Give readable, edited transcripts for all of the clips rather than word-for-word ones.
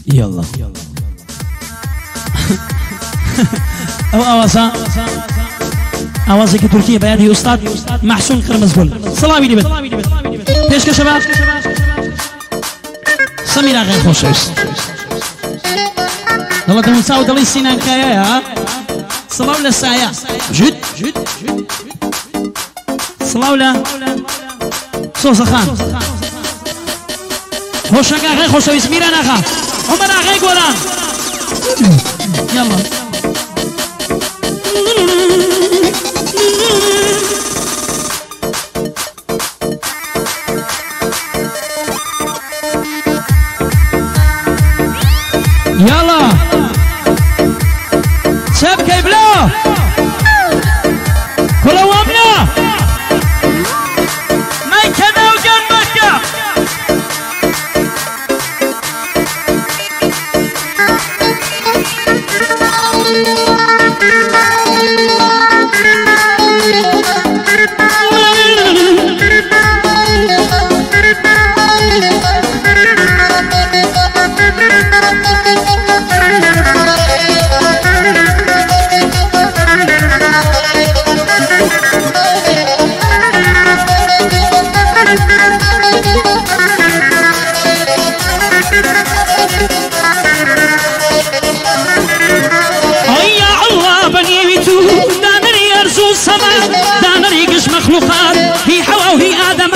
يلا او اوازك تركيا بيادي استاذ محسون قرمزگل سلامی لبد پیشکش شباب سميرة غير خوشوش والله تمساو دلي سينان كايا صلاو للسايا جد صلاو لا صوص خان خوشنگا غير خوشوش ميران اخا عمر غير قولان يلا يلا شبكة بلا كل وامنا ما يكنا وجن مكة مخلوقات هي حواء وهي آدم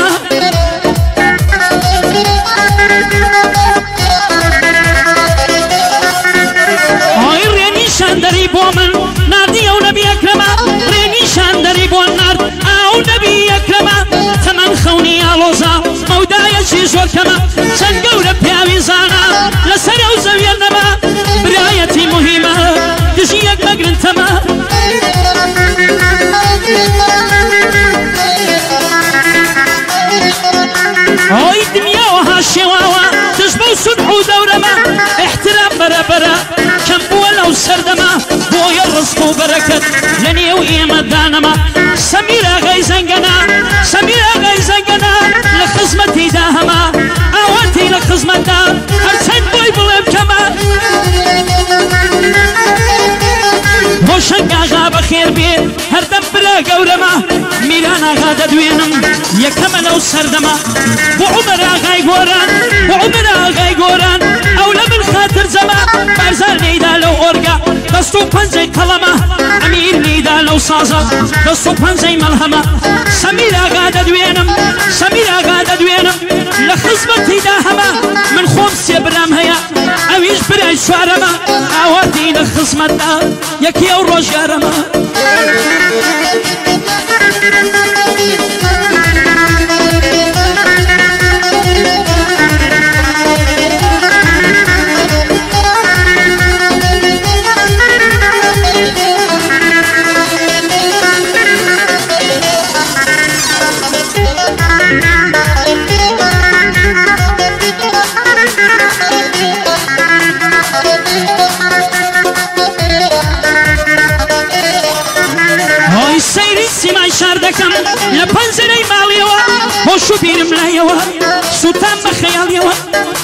هاي ريني شاندري بومن نادي أو نبي أكرم ريني شاندري بومن نار أو نبي أكرم ثمن خوني علوزا مودايا شيزور كما شنقول بياوي زانا لسر وزوي النما برايتي مهمة تجيك مقرن تما هاي الدنيا وهالشواوة تشبه صبح ودورما احترام برا كم بولا وسردما بويا الرزق وبركة لني وإيمة دانما سميرة غيزنقنا لخزمتي داهما اواتي لخزمة دا ارسن بوي بلب كما وشنقا غاب خير بي هردم بلا قورما ميرانا غادا دوينم يكما لو سردما وعمرا غاي قوران اولا من خاطر زما بارزار نيدا لو اورقا دستو پنزي قلما امير نيدا لو سازا دستو پنزي ملهما سميرا غادا دوينم لخزمتي داهما من خمس يبرام هيا اويش براي شوارما اواتي لخزمتا يكي او روجارما شاردكم لبنزري ماليوا وشو بيرم لايوا سلطان بخياليوا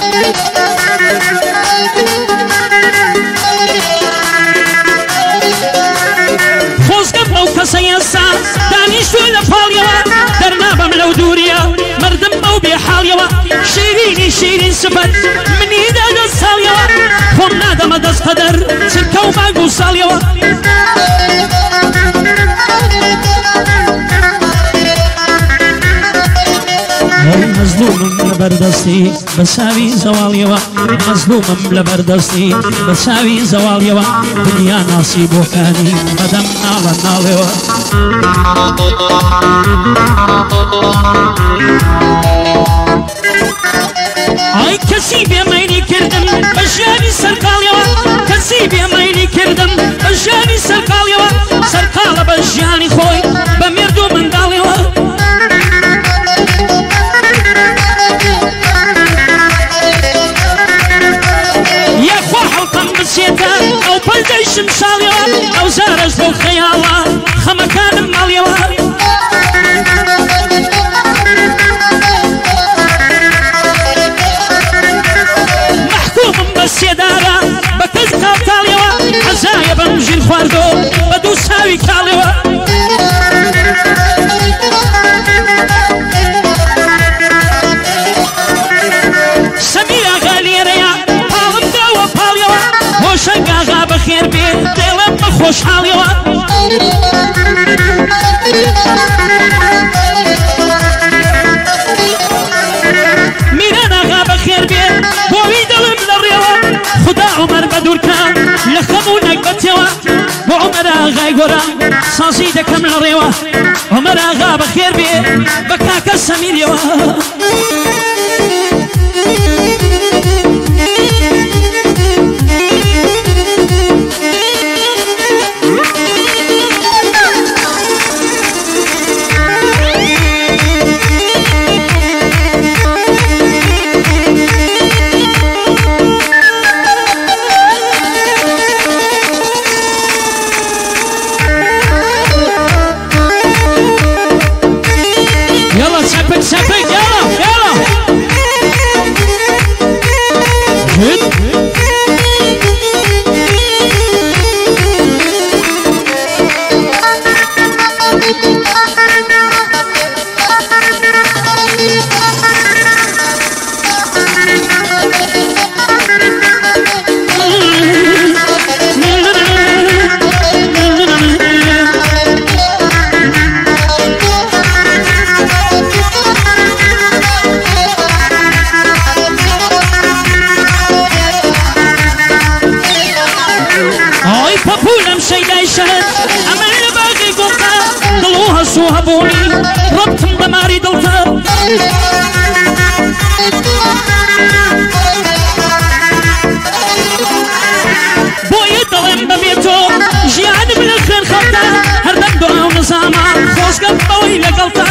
خوزقب او كسيسا دانيش ولا باليوا درنابم لو دوريا مردم او بحاليوا شيرين سبت من ايدا دساليوا هم نادم دس قدر سلكو ما قوصاليوا مظلوم لبردستي بساوي زواليوا مظلوم لبردستي بساوي زواليوا دنيا نصيب وكاني مدام ناليوا اي كسيب يا ميني كردم بجاني سرقاليوا كسيب يا ميني كردم بجاني سرقاليوا سرقال بجاني خوي بمردو من داليوا او بلدي شمشاليوا او زارج بو خيالا خمكان ماليوا گۆرە سازی دەکەم لە ڕێوە عومەر ئاغا بەخێر بێ بە کاکە سەمیرەوە سەپێک یاڵە یاڵە هەبوونی ڕەبتم دەماری دڵتە بۆیە دەڵێم بەبێ تۆ ژیانم لە خوێن خەڵتە هەردەم دۆ نزامە خۆزگەم بەوەی لەگەڵتە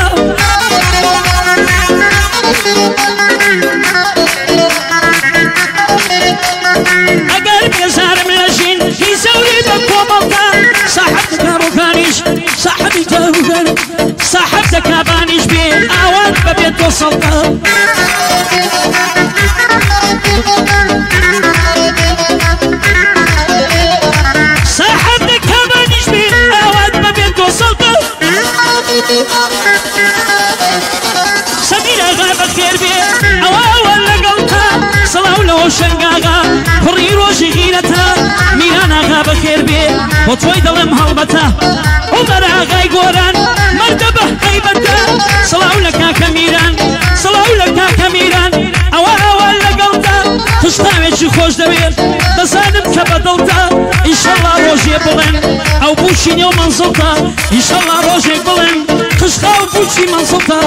ئەگەر بێزارم لە ژین هی زەوری بە کۆمەڵتە ساحەب کارۆکانیش ساحەبی جاروگەر ساحەب دەکابانیش بێ ئاوان بەبێت تۆ سەڵتە ساحەب دەکابانیش بێ ئاوان بەبێت تۆ سەڵتە سەمیر ئاغا بەخێر بێ ئەوە لەگەڵتە سەڵاو لەوە شەنگاغا کوڕی ڕۆژی غیرەتە میران ئاغا بەخێر بێ بۆ تۆی دەڵێم هەڵبەتە عومەر ئاغای گۆران مەردەبە هەیبەتە سەڵاو لە کاکە میران سەڵاو لە کاکە میران ئەوە لەگەڵتە تشتاوێکی خۆش دەوێت دەزانم کە بەدڵتە ئینشەڵڵا ڕۆژێ بڵێن ئەو بوشی نێو مەنزڵتە ئینشەڵڵا ڕۆژێک بڵێن قشقا و بوشی مەنزڵتە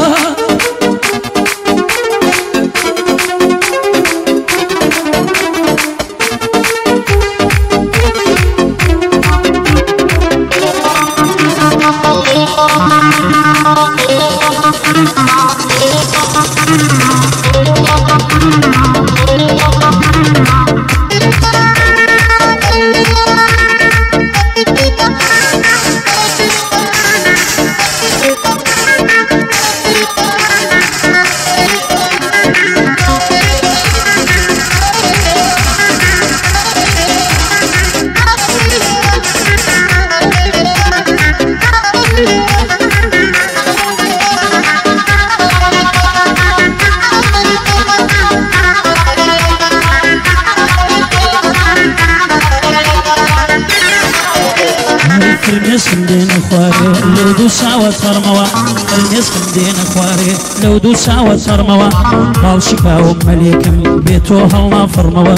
لو دو ساوە سەرمەوە نێزم دێنە خوارێ لەو دوو ساوە سەرمەوە باڵشی باوم مەلێکم بێ تۆ هەڵنا فڕمەوە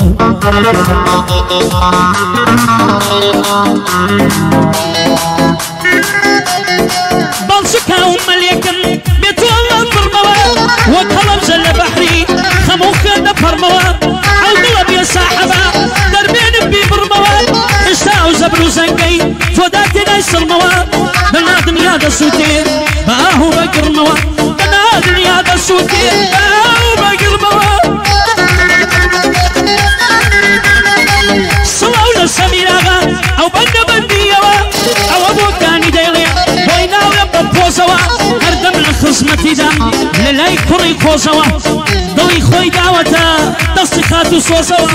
باڵشی کاوم مەلێکم بێ تۆ هەڵنا فڕمەوە وەک هەڵەبجە لە بەحری خەموو خوێندە فەرمەوە ئەو دڵە بێ ساحەبە دەربێنم بیبڕمەوە هێشتا ئەو زەبر و زەنگەی تۆدا تێدای سڵمەوە بەنا دنیا دەسووتێ بە ئاهو بەگڕمەوە بەنا دنیا دەسووتێ بە ئاهو بەگڕمەوە سڵاو لە سەمیر ئاغا ئەو بەندە بەندیەوە ئەوە بۆکانی دەیڵێ بۆی ناوێ بە پۆزەوە هەردەم لە خزمەتیدام لە لای کوڕی کۆزەوە دڵی خۆی داوەتە دەستی خات و سۆزەوە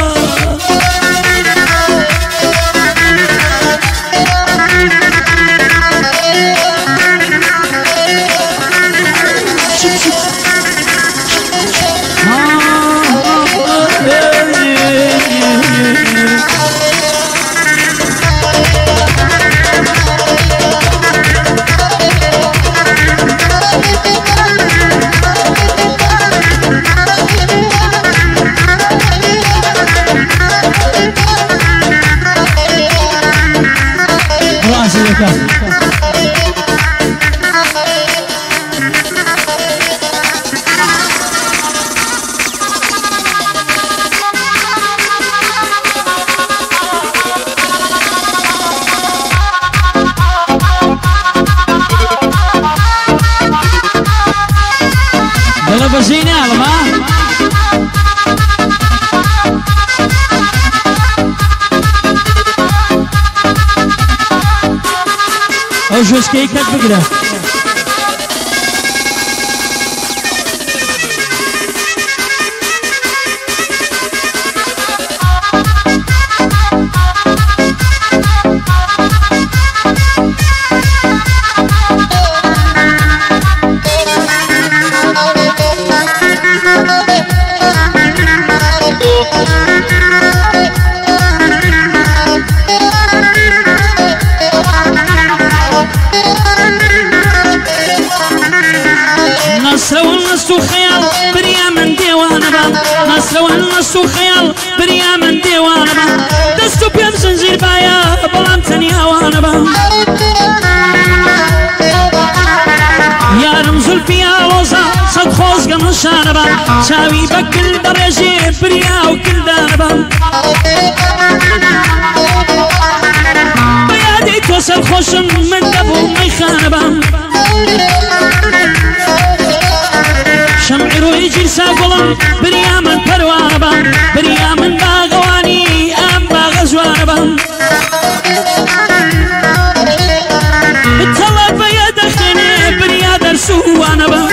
بجوزكي كات بقرا خيال بريا من ديوانا با نصر والنص خيال بريا من ديوانا با دستو بيم زنجير بايا بلام تنيا وانا با يا رمز الفيا روزا صد خوز قمشانا با شاوي بكل بريجي بريا وكل دانا با بيادي توصل خوشم من دبو ميخانا با شمعي روي جرسا قلم بريا من پروانه بام بريا من باغواني ام باغزوانه بام بتطلع بيا دخني بريا درسوانه بام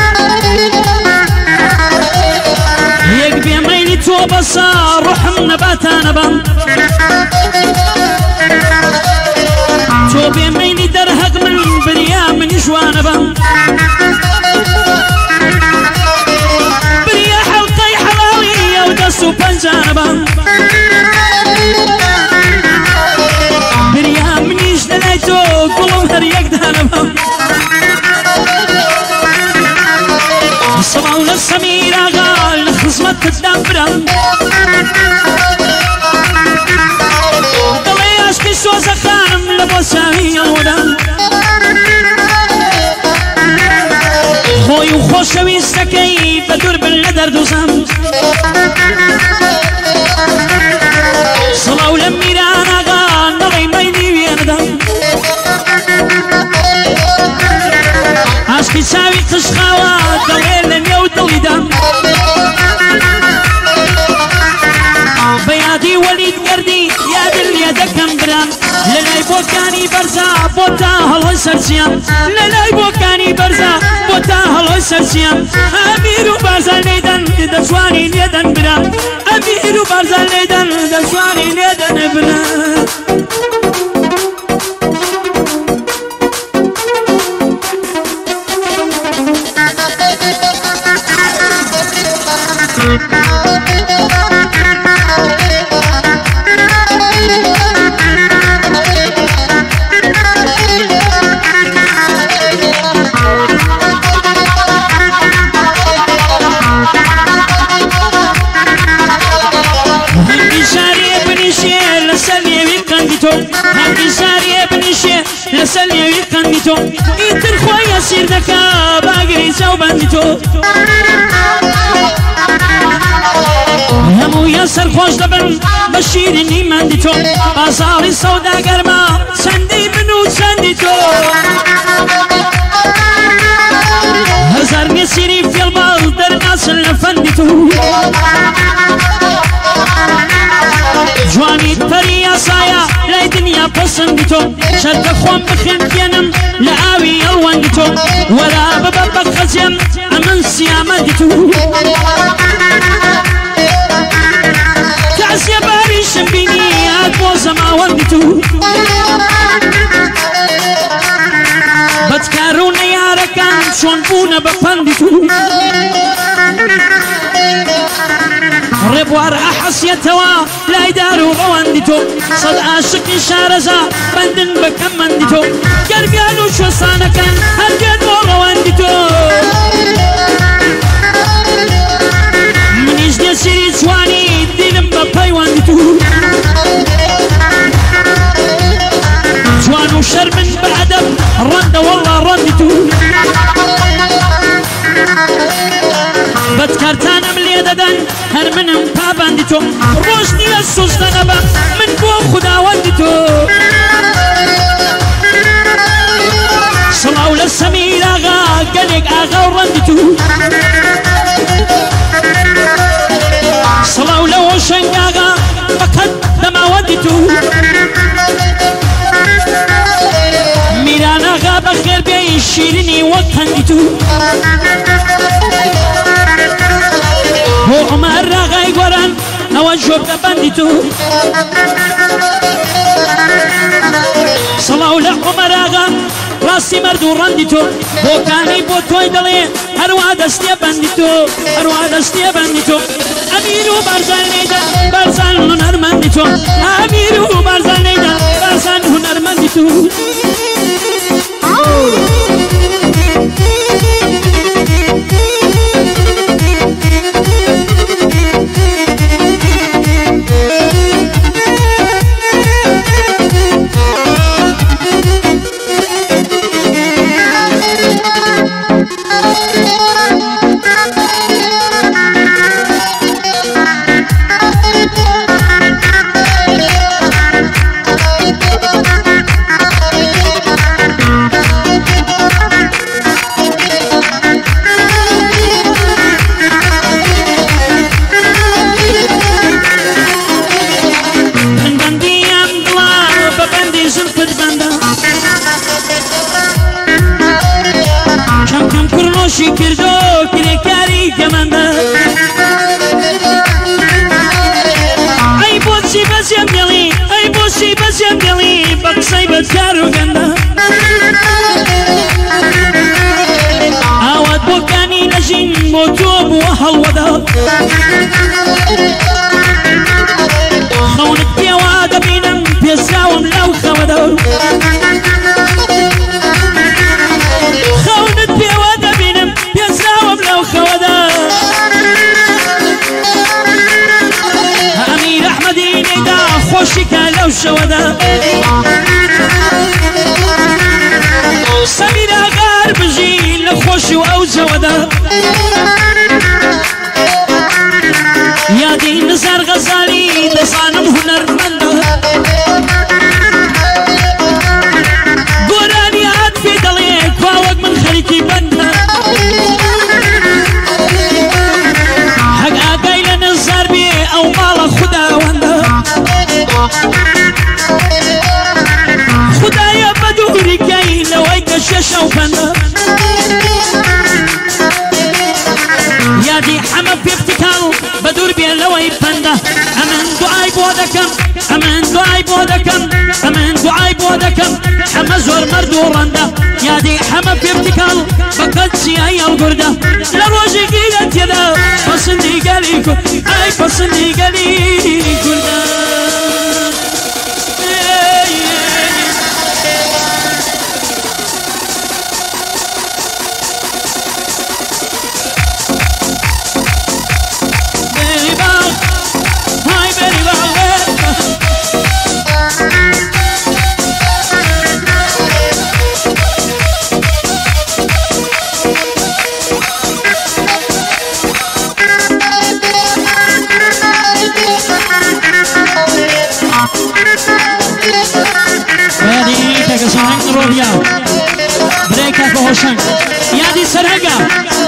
يك بيميني تو بصار روح نباتانه بام تو بيميني درهق من بريا من جوانه بام بنجانبا بريا منيش دليتو قلوم هر يك دانبا صباو للسمير اغال لخصمت تدبرا دلي عشقي سوزا خانم لبوساوي الودا خوي وخوشوي استكي بدور بالندر دوزام صلاو لميران اغان نغي ميني ويندم عشقي ساوي تشخاوات دليل يو دليدم بيادي وليد قردي يا دل يدكم برام للاي بوكاني برزا بوتا هلو سرسيام للاي بوكاني برزا بوتا هلو سرسيام اميرو برزا ليدن دسواني ليدن برام اميرو برزا ليدن دسواني ليدن برام لسلي ويقندتو إنتر خويا سير دكا باقري سو بندتو همو يسر خوش دبن بشيرني مندتو بازار السودا قرما سندي منو سندتو هزار نسيري في البال در ناس لفندتو جواني تريا سايا لا دنيا بسندتو شرط خوان بخنكينم لآوي الوندتو ولا ببابك خزيم أمن سيامدتو تعسيا باري شمبيني أدبوز ما وندتو بتكارون يا ركان شون بونا بفندتو ربوار أحسيتوا لا يداروا غواندتو صد عاشق شارزا بندن بكمندتو قربيانو شو صانكن هرجدو غواندتو منيش دي سيري سواني دينم ببايواندتو جوانو شرمن بعدب رند والله رندتو بتكارتان ملي ددن هر منم پابندتو روشنی سوزدن با من بو خدا وندتو صلاو للسمير آغا قلق آغا ورندتو صلاو لوشنگ آغا مقدم وندتو میرانا بنديتو هو عمر راغي قران نوجب بنديتو صلاة ولا عمر آغا راسي مردو رنديتو بو كاني بو توي دلي هروا دستي بنديتو هروا دستي بنديتو أميرو برزان نيدا برزان هنر منديتو أميرو برزان نيدا برزان هنر منديتو موتوب وهالودا خونك بيوادا بينم بيزاوم لو خودا خونك بيوادا بينم بيزاوم لو خودا أمير أحمدي نيدا خوشك لو شودا سميرا غار بجي لخوش أو جودا يا دين نزار غزالي دصانم هنرمند قراني عاد في دليك واوق من خليكي بند حق اقايل نزار بي او مال خدا وند خدا يا بدوري كاي لو ايك الشاشة وفند يا دي حمد في ابتكار بدور بين لوي بنده أمن دعاي بودكم أمن دعاي بودكم أمن دعاي بودكم حما زور مردو رنده يا دي حما في ابتكار بقد سياي القردة لروجي قيلت يدا بصندي قالي أي بصندي قالي قردة بريكا بهوشنگ یادی سرهنگا